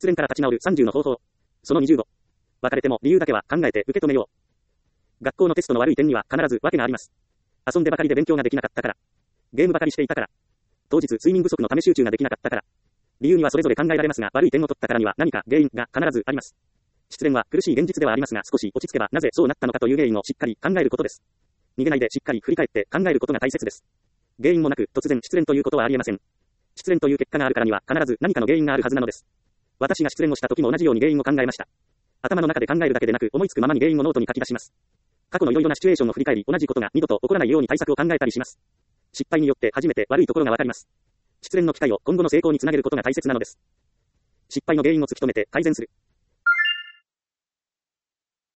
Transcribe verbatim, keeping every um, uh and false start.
失恋から立ち直るさんじゅうの方法。そのにじゅうご。別れても理由だけは考えて受け止めよう。学校のテストの悪い点には必ず訳があります。遊んでばかりで勉強ができなかったから。ゲームばかりしていたから。当日睡眠不足のため集中ができなかったから。理由にはそれぞれ考えられますが、悪い点を取ったからには何か原因が必ずあります。失恋は苦しい現実ではありますが、少し落ち着けばなぜそうなったのかという原因をしっかり考えることです。逃げないでしっかり振り返って考えることが大切です。原因もなく突然失恋ということはありえません。失恋という結果があるからには必ず何かの原因があるはずなのです。私が失恋をした時も同じように原因を考えました。頭の中で考えるだけでなく思いつくままに原因をノートに書き出します。過去のいろいろなシチュエーションを振り返り、同じことが二度と起こらないように対策を考えたりします。失敗によって初めて悪いところがわかります。失恋の機会を今後の成功につなげることが大切なのです。失敗の原因を突き止めて改善する。